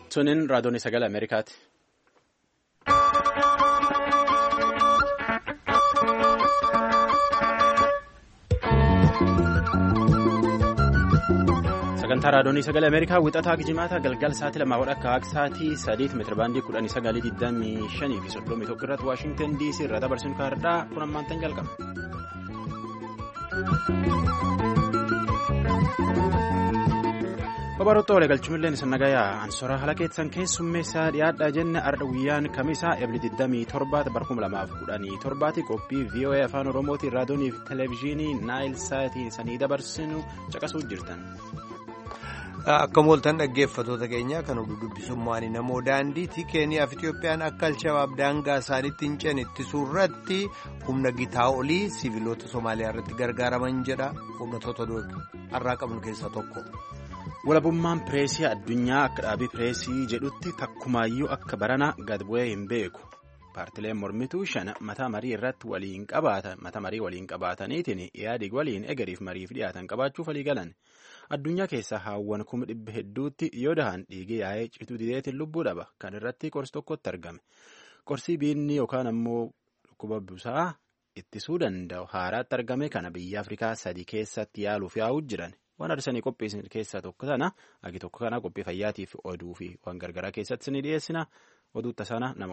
Sunin raadiyoon sagalee Ameerikaati. Sagantaa raadiyoon sagalee Ameerikaa wixataa Jimaata galgal sa'aatii 2 akka sa'aatii 3 meetirabaandii 1925 fi 31 irratti Waashingtan DC irraa dabarsuun kaardhaa kun ammaantan jalqaba. Babaroota waliin galchuun sannagayaa ansoraa haala keessan keessummeessaa dhiyaadhaa jenne arda guyyaan kamisaa eebli 27 2017 qophii VOA afaan Oromootiin raadiyoonii fi televezyiinii Naayil Saatiin sanii dabarsinu caqasuu jirtan. Akka mooltan dhaggeeffatoota keenya kan dubbisummaan namoo daandiitii Keeniyaa fi Itiyoophiyaan akka Alshabaab daangaa isaaniitti hin ceene ittisuu irratti humna gitaa olii siviilota Somaaliyaa irratti gargaaraman jedha hoggantoota har'aa qabnu keessaa tokko. Walabummaan pireesii addunyaa akka dhaabii pireesii jedhutti takkumaayyuu akka barana gad bu'ee hin beeku. Paartileen mormituu shan mata marii irratti waliin qabaataniitiin yaadii waliin egeriif mariif dhiyaatan qabaachuuf walii galan. Addunyaa keessaa haawwan 100,000 hedduutti yoo dahan dhiigee yaa'ee cituu dideetiin lubbuu dhaba. Kan irratti qorsi tokkotti argame. Qorsii biinni yookaan ammoo dhukkuba busaa ittisuu danda'u haaraatti argame kana biyya Afrikaa 3 keessatti yaaluuf yaa'uu jiran. Waan arsanii qopheessan keessaa tokko sana agi tokko kana qophii fayyaatiif oduu fi waan gargaraa keessatti ni dhiyeessina oduu tasaana namo.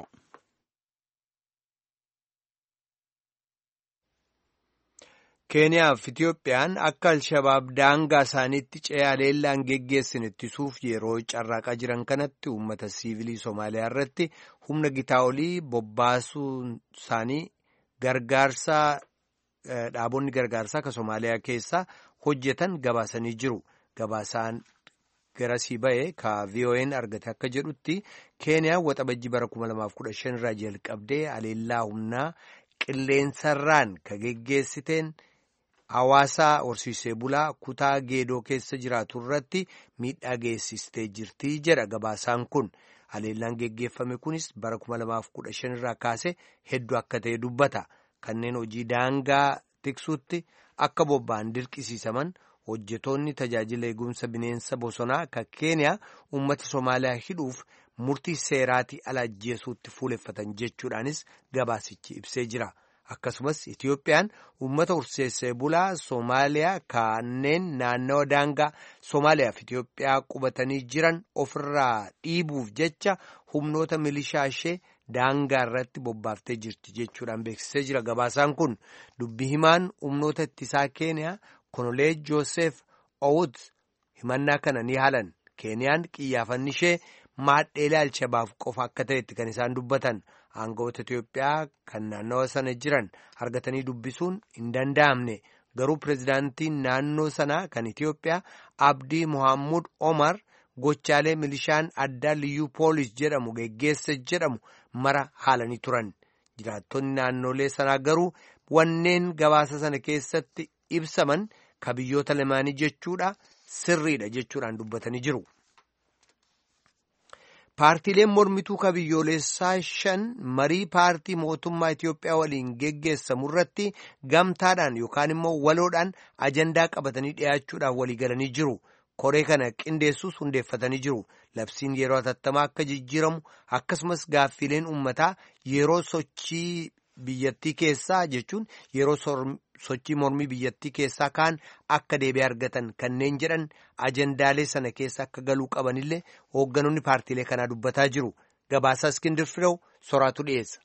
Keeniyaa fi Itiyoophiyaan akka Alshabaab daangaa isaaniitti ce'aa leellaan geggeessin ittisuuf yeroo carraaqaa jiran kanatti uummata siivilii Somaaliyaa irratti humna gitaa olii bobbaasuun isaanii dhaabonni gargaarsaa akka Somaaliyaa keessaa hojjetan gabaasanii jiru. Gabaasaan garasii ba'e ka VOA'n argate akka jedhutti Keeniyaan waxabajjii bara 2015 irraa jalqabdee aleellaa humnaa qilleensarraan ka geggeessiteen hawaasaa horsiisee bulaa kutaa geedoo keessa jiraatu irratti miidhaa geessistee jirti jedha gabaasaan kun. Aleellaan geggeeffame kunis bara 2015 irraa kaase hedduu akka ta'e dubbata. Kanneen hojii daangaa tiksuutti akka bobba'an dirqisiisaman hojjetoonni tajaajila eegumsa bineensa bosonaa kan Keeniyaa uummata Somaaliyaa hidhuuf murtii seeraatii ala ajjeesuutti fuuleffatan jechuudhaanis gabaasichi ibsee jira. Akkasumas Itiyoophiyaan uummata horsiisee bulaa Somaaliyaa kanneen naannawa daangaa Somaaliyaa fi Itiyoophiyaa qubatanii jiran ofirraa dhiibuuf jecha humnoota milishaa ishee daangaa irratti bobbaaftee jirti jechuudhaan beeksisee jira. Gabaasaan kun dubbii himaan humnoota ittisaa Keeniyaa Konolee Joosef Owud himannaa kana ni haalan. Keeniyaan qiyyaafanni ishee maadheelee Alshabaab qofa akka ta'etti kan isaan dubbatan. Aangawoota Itiyoophiyaa kan naannawa sana jiran argatanii dubbisuun hin danda'amne. Garuu pirezidaantiin naannoo sanaa kan Itiyoophiyaa Abdii Mohaammed Omar gochaalee milishaan addaa liyyuu poolis jedhamu geggeessa jedhamu mara haalanii turan. Jiraattonni naannolee sanaa garuu wanneen gabaasa sana keessatti ibsaman ka biyyoota lamaanii jechuudha sirriidha jechuudhaan dubbatanii jiru. Paartiileen mormituu ka biyyoolessaa 5 marii paartii mootummaa Itiyoophiyaa waliin geggeessamu irratti gamtaadhaan yookaan immoo waloodhaan ajandaa qabatanii dhiyaachuudhaan walii galanii jiru. Koree kana qindeessuus hundeeffatanii jiru. Labsiin yeroo hatattamaa akka jijjiiramu akkasumas gaaffileen uummataa yeroo sochii biyyattii keessaa jechuun yeroo sochii mormii biyyattii keessaa kaan akka deebi'ee argatan kanneen jedhan ajandaalee sana keessa akka galuu qabanillee hoogganoonni paartiilee kanaa dubbataa jiru. Gabaasaa Iskindir Firew soraatu dhiyeessa.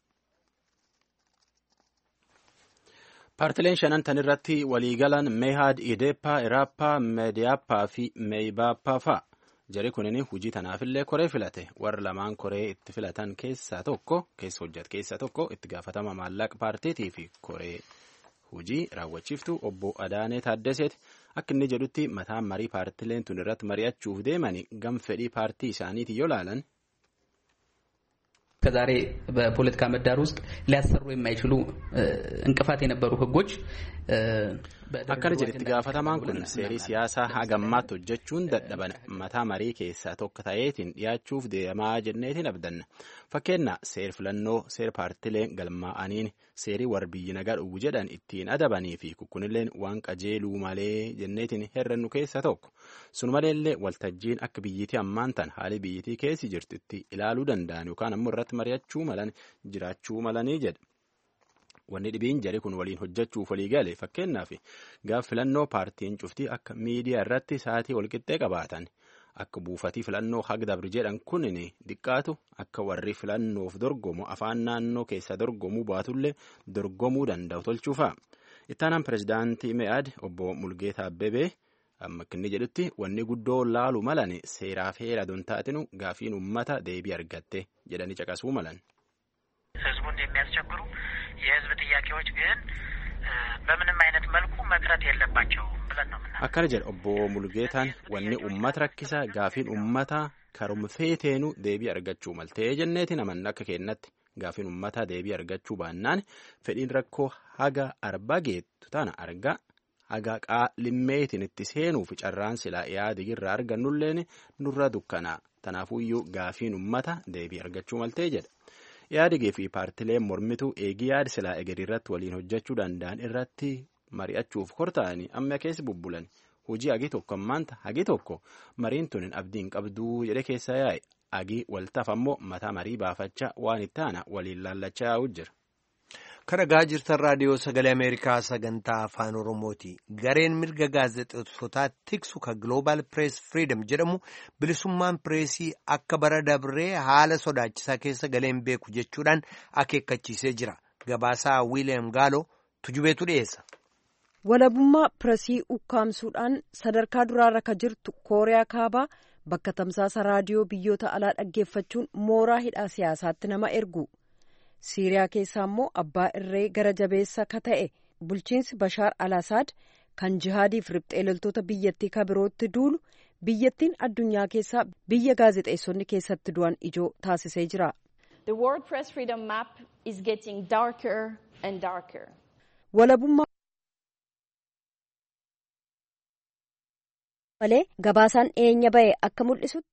Paartileen shanan tan irratti waliigalan Meehad, Ideeppaa, Iraappaa, Meediyaappaa fi Meeybaappaa fa'a. Jari kunin hojii tanaafillee koree filate. Warra lamaan koree itti filatan keessaa tokko itti gaafatama maallaqa paartiitii fi koree hojii raawwachiiftu obbo Adaanee Taaddaseeti. Akka inni jedhutti mataan marii paartileen tun irratti mari'achuuf deemani gam fedhii paartii isaaniitii yoo laalan. ከዛሬ በፖለቲካ ምህዳር ውስጥ ሊያሰሩ የማይችሉ እንቅፋት የነበሩ ህጎች akkana jedhetti gaafatamaan kun seerii siyaasaa hagammaatti hojjechuun dadhaban mataa marii keessaa tokko ta'eetiin dhiyaachuuf deemaa jenneetiin abdanna. Fakkeenyaa seer filannoo seer paartileen galmaa'aniin seerii warbiyyi nagaa dhugu jedhan ittiin adabanii fi kukkunilleen waan qajeeluu malee jenneetiin herrannu keessa tokko. Sun maleellee waltajjiin akka biyyitii ammaan tan haali biyyitii keessi jirtutti ilaaluu danda'an yookaan ammoo irratti mari'achuu malan jiraachuu malanii jedha. Wanni dhibiin jari kun waliin hojjechuuf walii gale fakkeenyaaf gaaf filannoo paartiin cuftii akka miidiyaa irratti sa'aatii walqixxee qabaatan akka buufatii filannoo haga dabri jedhan kunin diqqaatu akka warri filannoof dorgomu afaan naannoo keessa dorgomuu baatullee dorgomuu danda'u tolchuufa. Ittaanaan pirezidaantii Me'aad obbo Mulgeetaa Abbebee amma inni jedhutti wanni guddoo laalu malan seeraaf heera don taatinu gaafiin uummata deebii argatte jedhanii caqasuu malan. ህዝቡን የሚያስቸግሩ የህዝብ ጥያቄዎች ግን በምንም አይነት መልኩ መቅረት የለባቸውም ብለን ነው ምናምን akkana jedha obbo Mulgeetaan wanni uummata rakkisa gaafiin uummata karumfeeteenu deebii argachuu maltee jenneetiin amanna akka kennatti gaafiin uummata deebii argachuu baannaan fedhiin rakkoo haga arba geettu tana arga haga qaalimmeetiin itti seenuuf carraan silaa yaada irraa argannulleen nurra dukkanaa tanaafuyyuu gaafiin uummata deebii argachuu maltee jedha. Yaadigee fi paartileen mormituu eegii yaada silaa egerii irratti waliin hojjechuu danda'an irratti mari'achuuf kortaa'anii amma keessa bubbulan hojii hagi tokko ammaanta hagi tokko mariin tunin abdiin qabduu jedhe keessa yaa'e hagi waltaaf ammoo mataa marii baafachaa waan itti aana waliin laallachaa yaa'u jira. Kan dhagaa jirtan raadiyoo sagalee Ameerikaa sagantaa afaan Oromooti. Gareen mirga gaazexeessotaa tiksu kan Global Press Freedom jedhamu bilisummaan pireesii akka bara dabree haala sodaachisaa keessa galeen beeku jechuudhaan akeekkachiisee jira. Gabaasaa Wiiliyaam Gaalo tujubeetu dhiyeessa. Walabummaa pireesii ukkaamsuudhaan sadarkaa duraarra kan jirtu Kooriyaa Kaabaa bakka tamsaasa raadiyoo biyyoota alaa dhaggeeffachuun mooraa hidhaa siyaasaatti nama ergu. Siiriyaa keessaa immoo abbaa irree gara jabeessa ka ta'e bulchiinsi Bashaar al-Asaad kan jihaadiif riphxee loltoota biyyattii ka birootti duulu biyyattiin addunyaa keessaa biyya gaazexeessonni keessatti du'an ijoo taasisee jira. The World Press Freedom Map is getting darker and darker. Walabummaa malee gabaasaan eenya ba'e akka mul'isutti.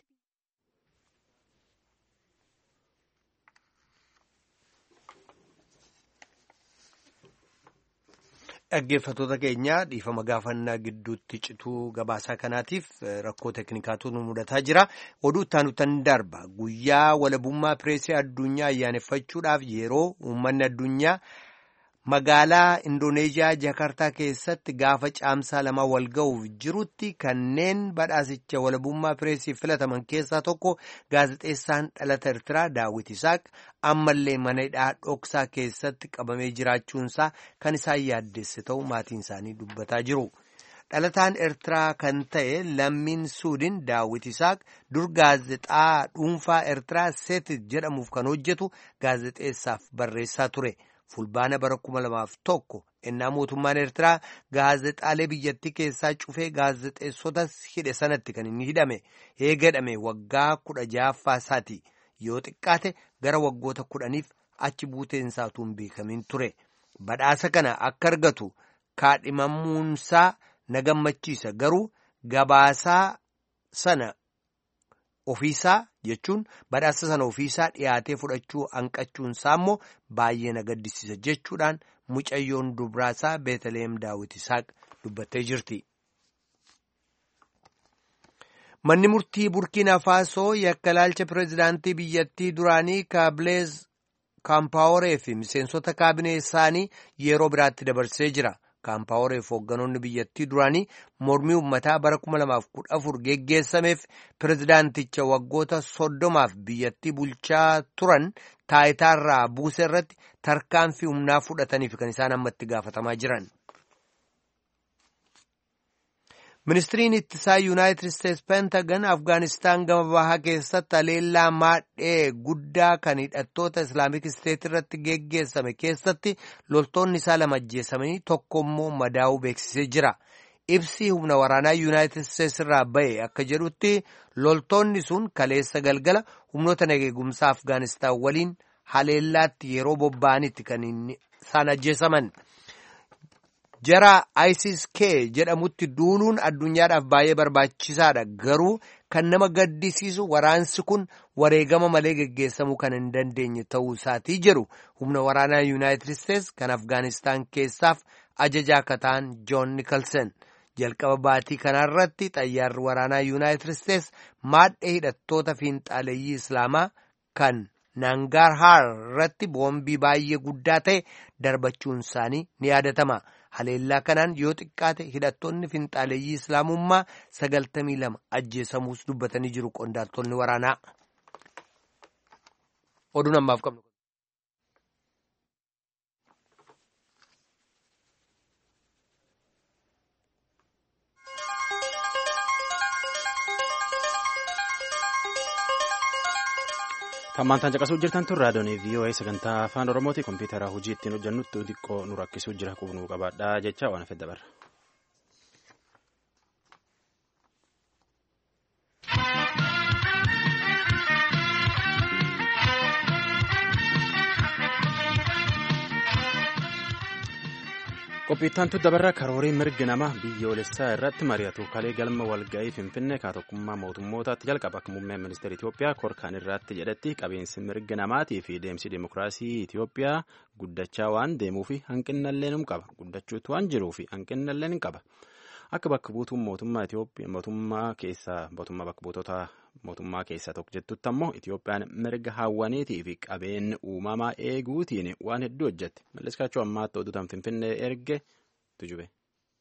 Dhaggeeffattoota keenya dhiifama gaafannaa gidduutti cituu gabaasaa kanaatiif rakkoo teeknikaatu nu mudataa jira. Oduu itti darba guyyaa walabummaa pireesii addunyaa ayyaaneffachuudhaaf yeroo uummanni addunyaa magaalaa Indooneeziyaa Jakartaa keessatti gaafa caamsaa lama wal ga'uuf jirutti kanneen badhaasicha walabummaa pireesiif filataman keessaa tokko gaazexeessaan dhalata Eertiraa Daawit Isaaq ammallee mana hidhaa dhoksaa keessatti qabamee jiraachuunsaa kan isaan yaaddeesse ta'uu maatiin isaanii dubbataa jiru. Dhalataan Eertiraa kan ta'e lammiin Suudin Daawit Isaaq dur gaazexaa dhuunfaa Eertiraa Seetit jedhamuuf kan hojjetu gaazexeessaaf barreessaa ture. Fulbaana bara 2001 ennaa mootummaan Eertiraa gaazexaalee biyyattii keessaa cufee gaazexeessotas hidhe sanatti kan inni hidhame eegadhame waggaa 16ffaa isaati yoo xiqqaate gara waggoota 10f achi buuteen isaatu hin beekamin ture. Badhaasa kana akka argatu kaadhimamuunsaa na gammachiisa garuu gabaasaa sana ofiisaa jechuun badhaasa sana ofiisaa dhiyaatee fudhachuu hanqachuunsaa immoo baay'ee na gaddisiisa jechuudhaan mucayyoon dubraasaa Beetaleem Daawit Isaaq dubbattee jirti. Manni murtii Burkiina Faasoo yakka ilaalcha pireezidaantii biyyattii duraanii Kaabileez Kaampaaworee fi miseensota kaabinee isaanii yeroo biraatti dabarsee jira. Kaampaaworee fi hoogganoonni biyyattii duraanii mormii uummataa bara 2014 geggeessameef pireezidaanticha waggoota 30f biyyattii bulchaa turan taayitaarraa buuse irratti tarkaanfii humnaa fudhataniif kan isaan ammatti gaafatamaa jiran. Ministiriin ittisaa Yuunaayitid Isteetsi Peentagan Afgaanistaan gama bahaa keessatti haleellaa maadhee guddaa kan hidhattoota Islaamik Isteet irratti geggeessame keessatti loltoonni isaa 2 ajjeesamanii tokko immoo madaa'uu beeksisee jira. Ibsi humna waraanaa Yuunaayitid Isteetsi irraa ba'e akka jedhutti loltoonni sun kaleessa galgala humnoota nageegumsaa Afgaanistaan waliin haleellaatti yeroo bobba'anitti kan isaan ajjeesaman. jara ISIS-K jedhamutti duuluun addunyaadhaaf baay'ee barbaachisaadha garuu kan nama gaddisiisu waraansi kun wareegama malee geggeessamuu kan hin dandeenye ta'uu isaatii jedhu humna waraanaa Yuunaayitid Isteets kan Afgaanistaan keessaaf ajajaa akka ta'an Joon Nikolson jalqaba baatii kanarratti xayyaarri waraanaa Yuunaayitid Isteets maadhee hidhattoota fiinxaaleeyyii Islaamaa kan Nangarhaar irratti boombii baay'ee guddaa ta'e darbachuun isaanii ni yaadatama. Haleellaa kanaan yoo xiqqaate hidhattoonni fiinxaaleeyyii Islaamummaa 92 ajjeesamuus dubbatanii jiru qondaaltonni waraanaa. Oduun ammaaf qabnu. Tammaantaan caqasuu jirtan tun raadiyoon VOA sagantaa afaan Oromooti kompiitara hojii ittiin hojjannutti xiqqoo nu rakkisuu jira qubnuu qabaadhaa jecha waan fedha barra. Qophiittaan dabarra karoorii mirgi nama biyyoolessaa irratti mari'atu kalee galma walga'ii Finfinnee kaatokkummaa mootummootaatti jalqaba akka muummeen ministeera Itoophiyaa korkaan irratti jedhetti qabeensi mirgi namaatii fi deemsi dimokiraasii Itoophiyaa guddachaa waan deemuufi hanqinnallee ni qaba. Guddachuutu waan jiruufi hanqinnallee ni qaba. Akka bakka buutuun mootummaa Itoophiyaa mootummaa keessaa tokko jettutti ammoo Itoophiyaan mirga hawwaniitii fi qabeenya uumamaa eeguutiin waan hedduu hojjette. Malleskaachuu ammaatti oduutaan Finfinnee erge tujube.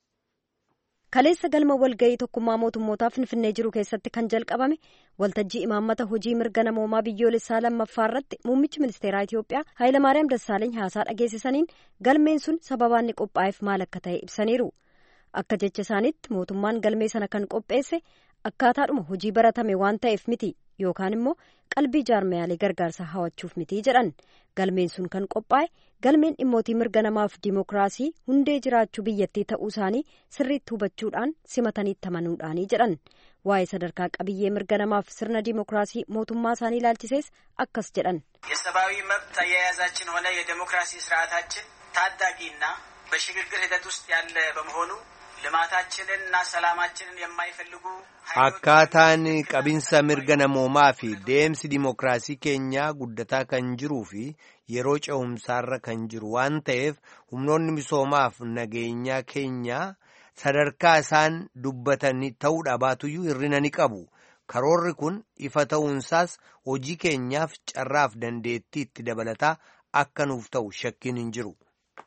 Kaleessa galma walga'ii tokkummaa mootummootaa Finfinnee jiru keessatti kan jalqabame waltajjii imaammata hojii mirga namoomaa biyyoolessaa lammaffaa irratti muummichi ministeeraa Itoophiyaa Hayilamaariyaam Dassaaleeny haasaa dhageessisaniin galmeen sun sababaan inni qophaa'eef maal akka ta'e ibsaniiru. Akka jecha isaaniitti mootummaan galmee sana kan qopheesse akkaataadhuma hojii baratame waan ta'eef miti yookaan immoo qalbii jaarmayaalee gargaarsa hawachuuf miti jedhan. Galmeen sun kan qophaa'e galmeen dhimmootii mirga namaaf dimookiraasii hundee jiraachuu biyyattii ta'uu isaanii sirriitti hubachuudhaan simataniitti amanuudhaanii jedhan. Waa'ee sadarkaa qabiyyee mirga namaaf sirna dimookiraasii mootummaa isaanii ilaalchisees akkas jedhan. የሰብአዊ መብት አያያዛችን ሆነ የዲሞክራሲ ስርዓታችን ታዳጊና በሽግግር ሂደት ውስጥ ያለ በመሆኑ ልማታችንንና ሰላማችንን የማይፈልጉ akkaataan qabinsa mirga namoomaa fi deemsi dimookiraasii keenyaa guddataa kan jiruu fi yeroo ce'umsaarra kan jiru waan ta'eef humnoonni misoomaaf nageenyaa keenyaa sadarkaa isaan dubbatanii ta'uudha baatuyyuu hirrina ni qabu. Karoorri kun ifa ta'uunsaas hojii keenyaaf carraaf dandeettii itti dabalataa akka nuuf ta'u shakkiin hin jiru.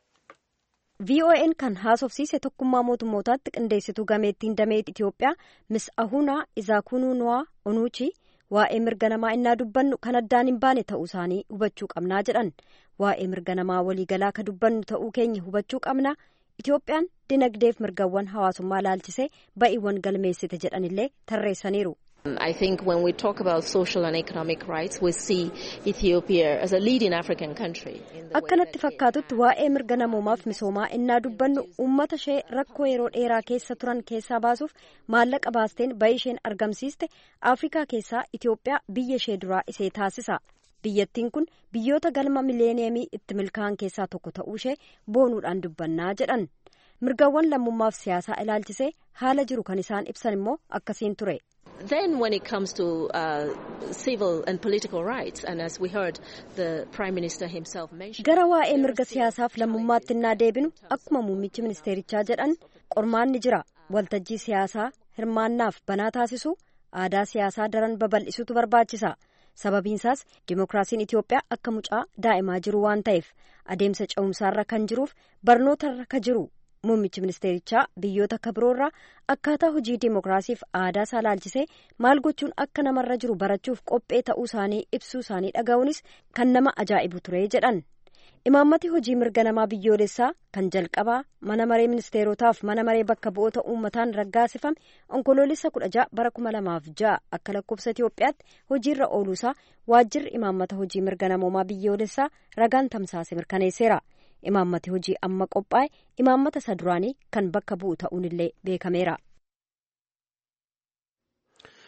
VON kan haasofsiise tokkummaa mootummootaatti qindeessituu gameettiin damee Itoophiyaa Miss Ahunaa Izaakunuunwaa Onuuchi waa'ee mirga namaa innaa dubbannu kan addaan hin baane ta'uu isaanii hubachuu qabnaa jedhan. Waa'ee mirga namaa waliigalaa ka dubbannu ta'uu keenya hubachuu qabna. Itoophiyaan dinagdeef mirgawwan hawaasummaa laalchisee ba'iiwwan galmeessite jedhanillee tarreessaniiru. I think when we talk about social and economic rights, we see Ethiopia as a leading African country. Akkanatti fakkaatutti waa'ee mirga namoomaaf misoomaa innaa dubbannu uummata ishee rakkoo yeroo dheeraa keessa turan keessaa baasuuf maallaqa baasteen ba'i isheen argamsiiste Afrikaa keessaa Itoophiyaa biyya ishee duraa isee taasisa. Biyyattiin kun biyyoota galma mileeniyemii itti milkaa'an keessaa tokko ta'uu ishee boonuudhaan dubbannaa jedhan. Mirgawwan lammummaaf siyaasaa ilaalchisee haala jiru kan isaan ibsan immoo akkasiin ture. Then when it comes to civil and political rights, and as we heard the Prime Minister himself mention... Gara waa'ee mirga siyaasaaf lammummaatti innaa deebinu akkuma muummichi ministeerichaa jedhan qormaanni jira. Waltajjii siyaasaa hirmaannaaf banaa taasisu aadaa siyaasaa daran babal'isutu barbaachisa. Sababiinsaas dimookiraasiin Itoophiyaa akka mucaa daa'imaa jiru waan ta'eef adeemsa ce'umsaarra kan jiruuf barnootarra ka jiru. Muummichi ministeerichaa biyyoota akka biroorraa akkaataa hojii dimookiraasiif aadaa isaa laalchisee maal gochuun akka namarra jiru barachuuf qophee ta'uu isaanii ibsuu isaanii dhaga'uunis kan nama ajaa'ibu ture jedhan. Imaammati hojii mirga namaa biyyoolessaa kan jalqabaa mana maree ministeerotaaf mana maree bakka bu'oota uummataan raggaasifame onkoloolessa 16 bara 2006 akka lakkoofsa Itoophiyaatti hojiirra ooluusaa waajjirri imaammata hojii mirga namoomaa biyyoolessaa ragaan tamsaase mirkaneesseera. Imaammati hojii amma qophaa'e imaammata isa duraanii kan bakka bu'u ta'uunillee beekameera.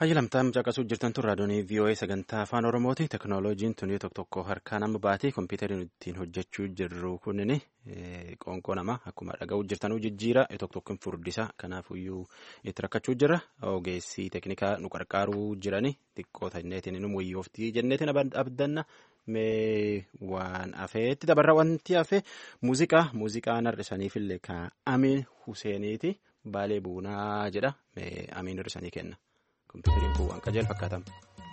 Hayyalamtaan caqasuu jirtan tun raadiyoonii VOA sagantaa afaan Oromooti. Teknooloojiin tun tokko tokko harkaan amma baatee kompiitariin ittiin hojjechuu jirru kunin qoonqoo namaa akkuma dhaga'uu jirtanuu jijjiira tokko tokkoon furdisa. Kanaafuyyuu itti rakkachuu jirra. Ogeessii teeknikaa nu qarqaaruu jirani xiqqoo tanneetiin nu wayyooftii jenneetiin abdanna. Mee waan hafeetti dabarra wanti hafe muuziqaan hir'isaniifillee kan Amiin Huseeniiti Baalee Buunaa jedha. Mee Amiin hir'isanii kenna. Kompiitariin kun waan qajeelaa fakkaatama.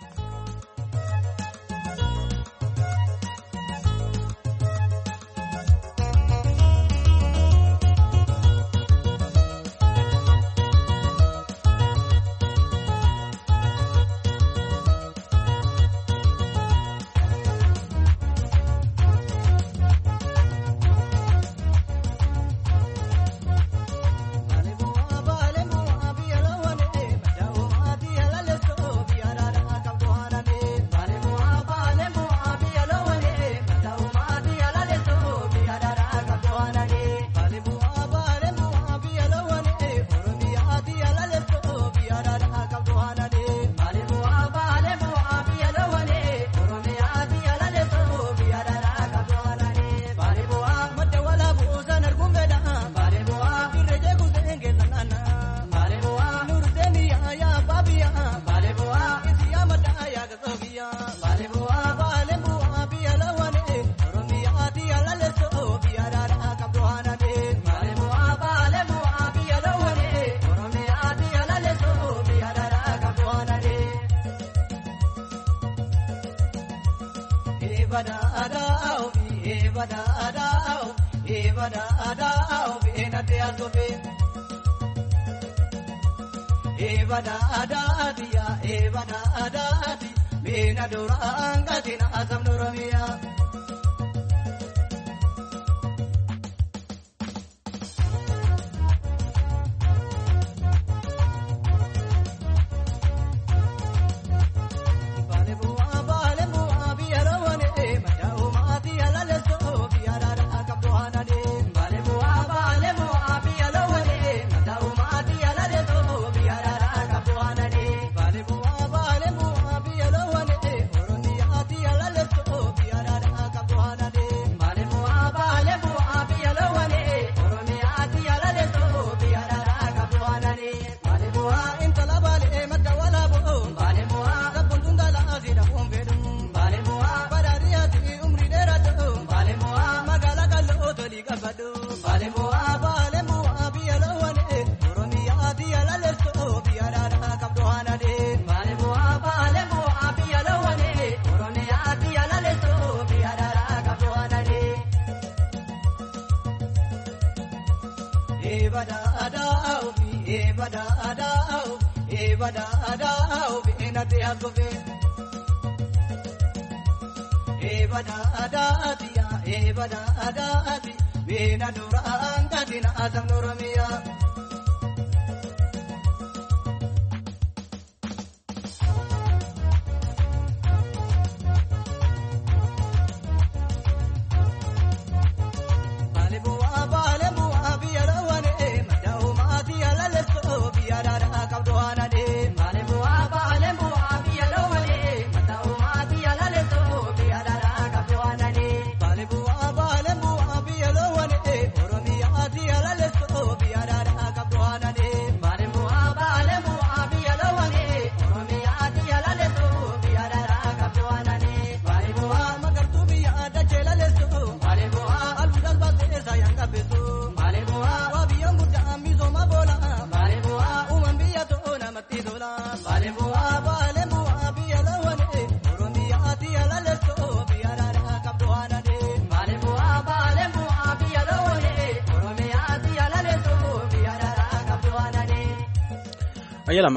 Ayyalam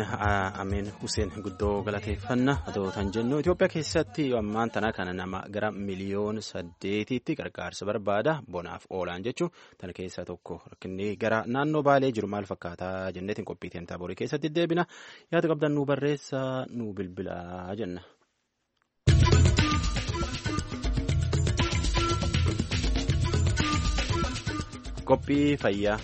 Amiin Huseen guddoo galateeffanna adootan jennu Itoophiyaa keessatti ammaan tana kana nama gara miliyoona 8tti gargaarsa barbaada bonaaf oolaan jechuun tana keessaa tokko rakkinni gara naannoo Baalee jiru maal fakkaataa jenneetiin qophiitiin taaborii keessatti deebina yaada qabdan nu barreessaa nu bilbilaa jenna. Qophii fayyaa.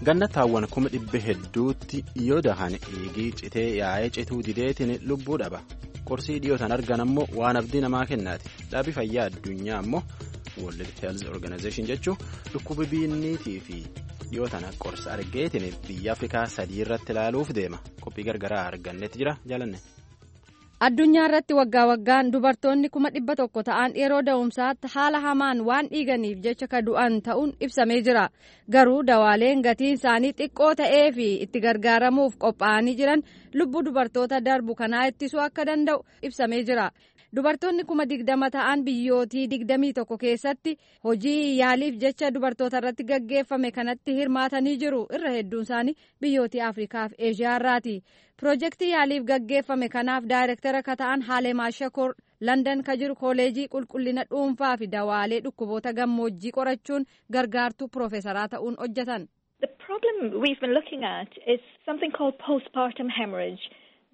ganna taawwan 100,000 hedduutti yoo dahan dhiigii citee yaa'ee cituu dideetiin lubbuu dhaba. Qorsii dhiyootaan argan ammoo waan abdii namaa kennaati. Dhaabbii fayyaa addunyaa ammoo World Health Organization jechuun dhukkuba biinniitii fi dhiyootaan qorsa argeetiin biyya Afrikaa 3 irratti ilaaluuf deema. Qophii gargaraa argannetti jira jaalanne. Addunyaa irratti waggaa waggaan dubartoonni 100,000 ta'an yeroo da'umsaatti haala hamaan waan dhiiganiif jecha ka du'an ta'uun ibsamee jira. Garuu dawaaleen gatiin isaanii xiqqoo ta'ee fi itti gargaaramuuf qophaa'anii jiran lubbuu dubartoota darbu kanaa ittisuu akka danda'u ibsamee jira. Dubartoonni 20,000 ta'an biyyootii 21 keessatti hojii yaaliif jecha dubartoota irratti gaggeeffame kanatti hirmaatanii jiru. Irra hedduun isaanii biyyootii Afrikaa fi Eeshiyaa irraati. Piroojeektii yaaliif gaggeeffame kanaaf daayirektara ka ta'an Haalemaa Shakoor London ka jiru kooleejii qulqullina dhuunfaa fi dawaalee dhukkuboota gammoojjii qorachuun gargaartuu piroofeesaraa ta'uun hojjetan. The problem we've been looking at is something called postpartum hemorrhage.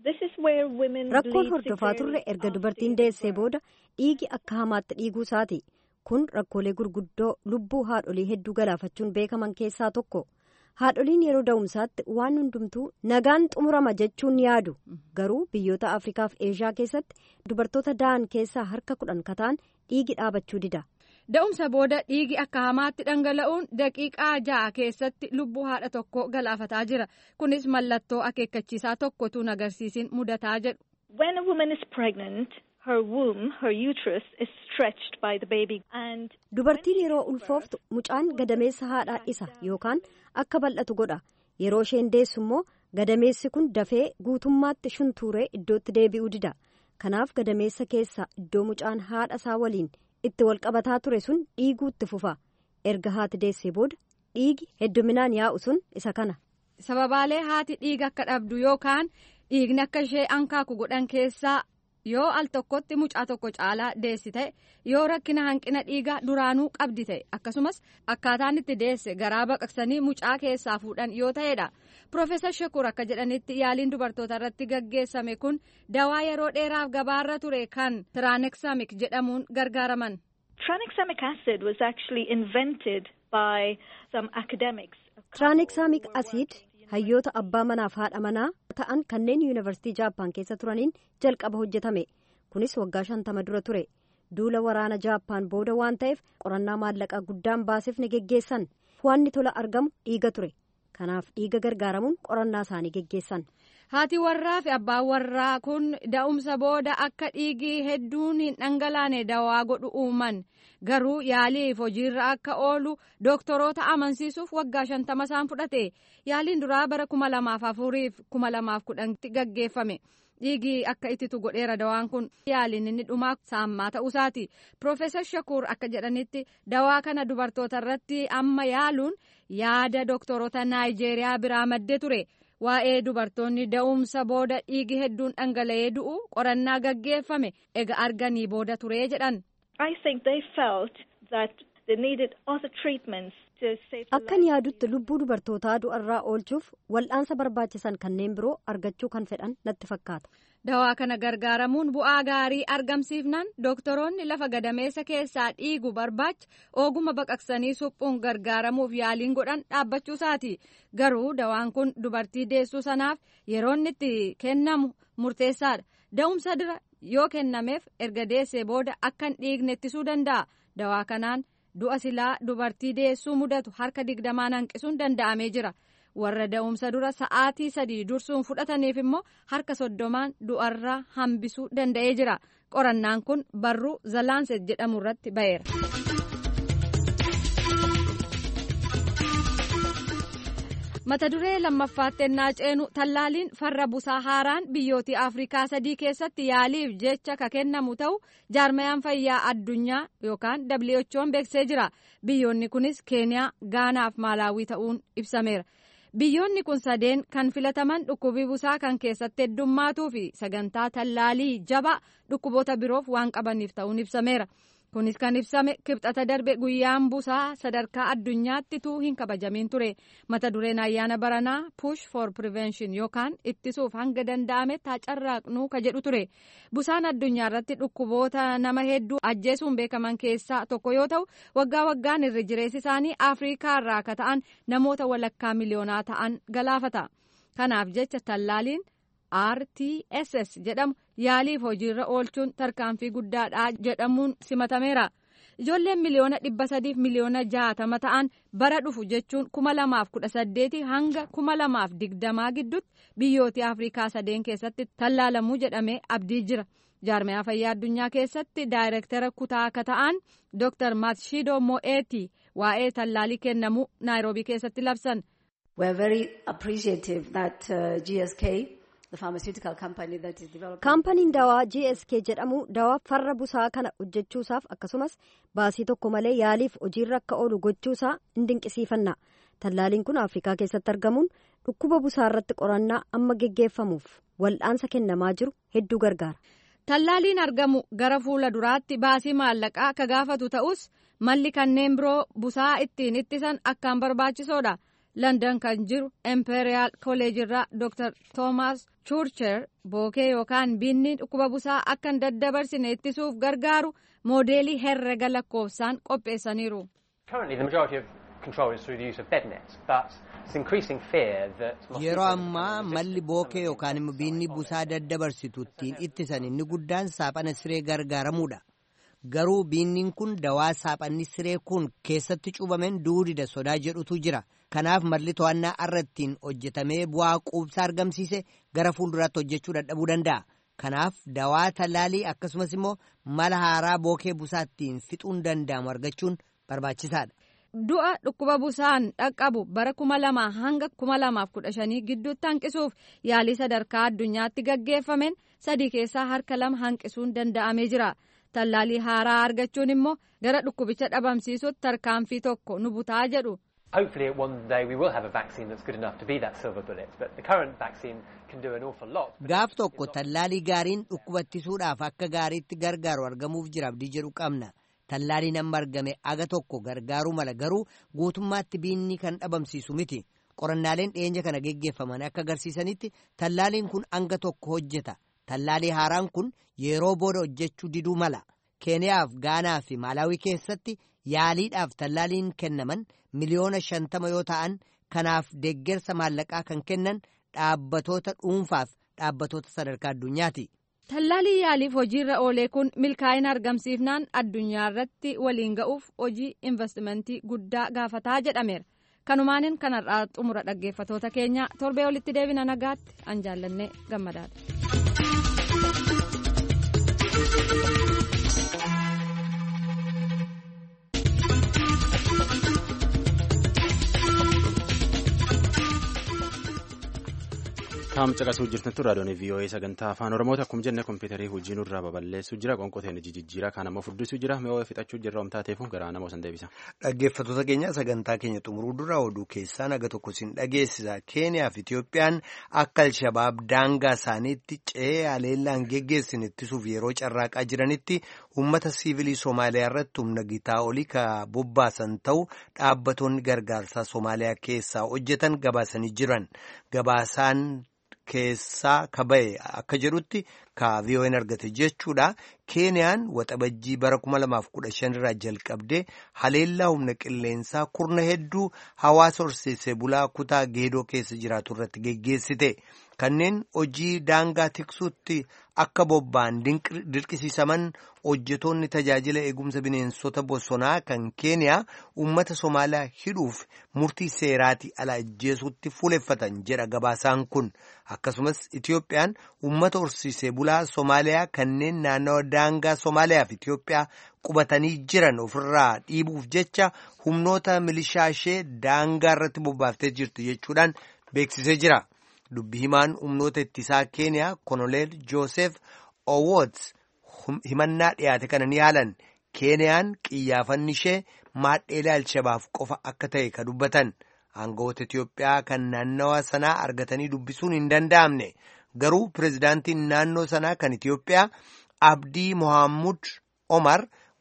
Rakkoon hordofaa turre erga dubartiin deessee booda dhiigi akka hamaatti dhiiguu isaati. Kun rakkoolee gurguddoo lubbuu haadholii hedduu galaafachuun beekaman keessaa tokko. Haadholiin yeroo da'umsaatti waan hundumtuu nagaan xumurama jechuun yaadu. Garuu biyyoota Afrikaa fi Eeshiyaa keessatti dubartoota da'an keessaa harka 10 ka ta'an dhiigi dhaabachuu dida. Da'umsa booda dhiigi akka hamaatti dhangala'uun daqiiqaa 6 keessatti lubbuu haadha tokko galaafataa jira. Kunis mallattoo akeekkachiisaa tokkotu agarsiisin mudataa jedhu. When a woman is pregnant, her womb, her uterus is stretched by the baby. Dubartiin yeroo ulfooftu mucaan gadameessa haadhaa isa yookaan akka bal'atu godha. Yeroo isheen deessu immoo gadameessi kun dafee guutummaatti shuntuuree iddootti deebi'uu dida. Kanaaf gadameessa keessa iddoo mucaan haadha isaa waliin itti wal qabataa ture sun dhiiguutti fufa. Erga haati deessee booda dhiigi hedduminaan yaa'u sun isa kana. Sababaalee haati dhiiga akka dhabdu yookaan dhiigni akka ishee ankaaku godhan keessaa yoo al tokkotti mucaa tokko caalaa deessi ta'e yoo rakkina hanqina dhiigaa duraanuu qabdi ta'e akkasumas akkaataan itti deesse garaa baqaqsanii mucaa keessaa fuudhan yoo ta'edha. Piroofeesar Shakuur akka jedhanitti yaaliin dubartoota irratti gaggeessame kun dawaa yeroo dheeraaf gabaarra ture kan Tranexamic jedhamuun gargaaraman. Tranexamic acid was actually invented by some academics. Tranexamic acid hayyoota abbaa manaaf haadha manaa ta'an kanneen yuunivarsiitii Jaappaan keessa turaniin jalqaba hojjetame. Kunis waggaa 50 dura ture. Duula waraana Jaappaan booda waan ta'eef qorannaa maallaqaa guddaan baasif ni geggeessan. Wanni tola argamu dhiiga ture. Kanaaf dhiiga gargaaramuun qorannaa isaanii geggeessan. Haati warraa fi abbaan warraa kun da'umsa booda akka dhiigii hedduun hin dhangalaane dawaa godhu uuman. Garuu yaaliif hojiirra akka oolu dooktoroota amansiisuuf waggaa 50 isaan fudhate. Yaaliin duraa bara 2004 fi 2010tti gaggeeffame. Dhiigii akka ittitu godheera dawaan kun yaaliin inni dhumaa saammaa ta'uusaati. Piroofeesar Shakuur akka jedhanitti dawaa kana dubartoota irratti amma yaaluun yaada dooktoroota Naayijeeriyaa biraa maddee ture. Waa'ee dubartoonni da'umsa booda dhiigi hedduun dhangala'ee du'u qorannaa gaggeeffame ega arganii booda ture jedhan. I think they felt that they needed other treatments to save the Akkan yaadutti lubbuu dubartootaa du'arraa oolchuuf wal'aansa barbaachisan kanneen biroo argachuu kan fedhan natti fakkaata. Dawaa kana gargaaramuun bu'aa gaarii argamsiifnaan dooktoroonni lafa gadameessa keessaa dhiigu barbaacha oguma baqaqsanii suphuun gargaaramuuf yaaliin godhan dhaabbachuusaati. Garuu dawaan kun dubartii deessuu sanaaf yeroo inni itti kennamu murteessaadha. Da'umsa dura yoo kennameef erga deessee booda akka hin dhiigne ittisuu danda'a. Dawaa kanaan du'a silaa dubartii deessuu mudatu harka 20 hanqisuun danda'amee jira. Warra da'umsa dura sa'aatii 3 dursuun fudhataniif immoo harka 30 du'arraa hambisuu danda'ee jira. Qorannaan kun barruu The Lancet jedhamu irratti ba'eera. Mata duree lammaffaatti ennaa ceenu tallaaliin farra busaa haaraan biyyootii Afrikaa 3 keessatti yaaliif jecha ka kennamu ta'u jaarmayaan fayyaa addunyaa yookaan WHO'n beeksisee jira. Biyyoonni kunis Keeniyaa, Gaanaa fi Maalaawii ta'uun ibsameera. Biyyoonni kun sadeen kan filataman dhukkubii busaa kan keessatti heddummaatuu fi sagantaa tallaalii jabaa dhukkuboota biroof waan qabaniif ta'uun ibsameera. kunis kan ibsame kibxata darbe guyyaan busaa sadarkaa addunyaatti tuu hin kabajamin ture. Mata dureen ayyaana baranaa push for prevention yookaan ittisuuf hanga danda'ame carraaqnuu ka jedhu ture. Busaan addunyaa irratti dhukkuboota nama hedduu ajjeesuun beekaman keessaa tokko yoo ta'u waggaa waggaan irra jireessi isaanii Afrikaa irraa akka ta'an namoota walakkaa miliyoonaa ta'an galaafata. Kanaaf jecha tallaaliin RTSS jedhamu yaaliif hojiirra oolchuun tarkaanfii guddaadha jedhamuun simatameera. Ijoolleen miliyoona 300 miliyoona 60 ta'an bara dhufu jechuun 2018 hanga 2020 gidduutti biyyoota Afrikaa 3 keessatti tallaalamuu jedhamee abdii jira. Jaarmiyaa fayyaa addunyaa keessatti daayireektara kutaa akka ta'an Dr. Matshidiso Moeti waa'ee tallaalii kennamuu Naayiroobii keessatti labsan. We are very appreciative that GSK, the pharmaceutical company that is developing. Kaampaniin dawaa GSK jedhamu dawaa farra busaa kana hojjechuusaaf akkasumas baasii tokko malee yaaliif hojiirra akka oolu gochuusaa hin dinqisiifanna. Tallaaliin kun Afrikaa keessatti argamuun dhukkuba busaa irratti qorannaa amma geggeeffamuuf wal'aansa kennamaa jiru hedduu gargaara. Tallaaliin argamu gara fuula duraatti baasii maallaqaa akka gaafatu ta'us malli kanneen biroo busaa ittiin ittisan akkaan barbaachisoodha. London kan jiru Imperial College irraa Dr. Thomas Churcher bookee yookaan biinni dhukkuba busaa akka hin daddabarsine ittisuuf gargaaru moodeelii herrega lakkoofsaan qopheessaniiru. Yeroo ammaa malli bookee yookaan immoo biinni busaa daddabarsitu ittiin ittisan inni guddaan saaphana siree gargaaramuudha. Garuu biinniin kun dawaa saaphanni siree kun keessatti cuubameen duudida sodaa jedhutu jira. Kanaaf malli to'annaa irrattiin hojjetamee bu'aa quubsaa argamsiise gara fuulduraatti hojjechuu dadhabuu danda'a. Kanaaf dawaa tallaalii akkasumas immoo mala haaraa bookee busaattiin fixuun danda'amu argachuun barbaachisaadha. Du'a dhukkuba busaan dhaqqabu bara 2000 hanga 2015 gidduutti hanqisuuf yaalii sadarkaa addunyaatti gaggeeffameen 3 keessaa harka 2 hanqisuun danda'amee jira. Tallaalii haaraa argachuun immoo gara dhukkubicha dhabamsiisuutti tarkaanfii tokko nu butaa jedhu. Hopefully one day we will have a vaccine that's good enough to be that silver bullet, but the current vaccine can do an awful lot. Gaaf tokko tallaalii gaariin dhukkuba ittisuudhaaf akka gaariitti gargaaru argamuuf jira abdii jedhu qabna. Tallaaliin amma argame aga tokko gargaaruu mala garuu guutummaatti biinni kan dhabamsiisu miti. Qorannaaleen dhiyeenya kana geggeeffaman akka agarsiisanitti tallaaliin kun anga tokko hojjeta. Tallaalii haaraan kun yeroo booda hojjechuu diduu mala. Keeniyaaf Gaanaa fi Maalaawii keessatti yaaliidhaaf tallaaliin kennaman miliyoona 50 yoo ta'an kanaaf deeggarsa maallaqaa kan kennan dhaabbatoota dhuunfaaf dhaabbatoota sadarkaa addunyaati. Tallaalii yaaliif hojiirra oolee kun milkaa'ina argamsiifnaan addunyaa irratti waliin ga'uuf hojii investimentii guddaa gaafataa jedhameera. Kanumaaniin kanarraa xumura dhaggeeffatoota keenya torbee olitti deebina nagaatti an jaallannee gammadaadha. Kaam caqasuu jirtan raadiyoon VOA sagantaa afaan Oromooti akkuma jenne kompiitarii hojii nurraa baballeessuu jira qonqoteen jijjiiraa kaan ammoo furdisuu jira mi'oo fixachuu jirra omtaateefu garaa namoo san deebisa. Dhaggeeffattoota keenya sagantaa keenya xumuruu dura oduu keessaa naga tokko sin dhageessisa. Keeniyaa fi Itiyoophiyaan akka Alshabaab daangaa isaaniitti ce'ee haleellaan geggeessin ittisuuf yeroo carraaqaa jiranitti uummata siivilii Soomaaliyaa irratti humna gitaa olii ka bobbaasan ta'u dhaabbattoonni gargaarsaa Soomaaliyaa keessaa hojjetan gabaasanii jiran. Gabaasaan keessaa kaba'e akka jedhutti ka VON argate jechuudha. Keeniyaan waxabajjii bara 2015 irraa jalqabdee haleellaa humna qilleensaa kurna hedduu hawaasa horsiisee bulaa kutaa geedoo keessa jiraatu irratti geggeessite. Kanneen hojii daangaa tiksuutti akka bobba'an dirqisiisaman hojjetoonni tajaajila eegumsa bineensota bosonaa kan Keeniyaa uummata Somaaliyaa hidhuuf murtii seeraatii ala ajjeesuutti fuuleffatan jedha gabaasaan kun. Akkasumas Itiyoophiyaan uummata horsiisee bulaa Somaaliyaa kanneen naannawa daangaa Somaaliyaa fi Itiyoophiyaa qubatanii jiran ofirraa dhiibuuf jecha humnoota milishaa ishee daangaa irratti bobbaaftee jirti jechuudhaan beeksisee jira. Dubbi himaan humnoota ittisaa Keeniyaa Koloneel Joosef Owoots himannaa dhiyaate kana ni haalan. Keeniyaan qiyyaafanni ishee maadheelee Alshabaab qofa akka ta'e ka dubbatan. Aangawoota Itiyoophiyaa kan naannawa sanaa argatanii dubbisuun hin danda'amne. Garuu pirezidaantiin naannoo sanaa kan Itiyoophiyaa Abdii Mohaamud Omar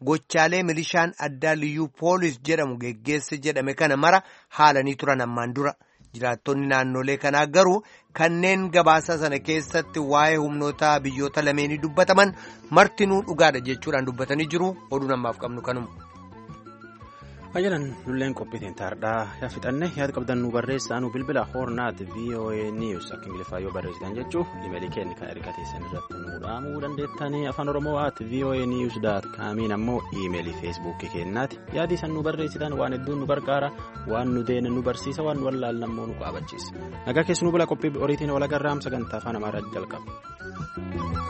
gochaalee milishaan addaa liyyuu poolis jedhamu geggeesse jedhame kana mara haalanii turan ammaan dura. Jiraattonni naannolee kanaa garuu kanneen gabaasa sana keessatti waa'ee humnoota biyyoota lameenii dubbataman martinuu dhugaadha jechuudhaan dubbatanii jiru. Oduun ammaaf qabnu kanuma. Ayyalan lulleen qophiitiin taardhaa yaa fixanne yaada qabdan nu barreessaa nu bilbila hornaat VOA News akka ingiliffaa yoo barreessitan jechuun imeelii keenya kan erga teessan irratti nu dhaamuu dandeettanii afaan oromoo @voanews.com ammoo imeelii feesbuukii keenyaati yaadi san nu barreessitan waan hedduun nu gargaara waan nu deene nu barsiisa waan nu wallaallammoo nu qaabachiisa nagaa keessanuu bula qophii oriitiin wal agarraam sagantaa afaan amaaraa jalqaba.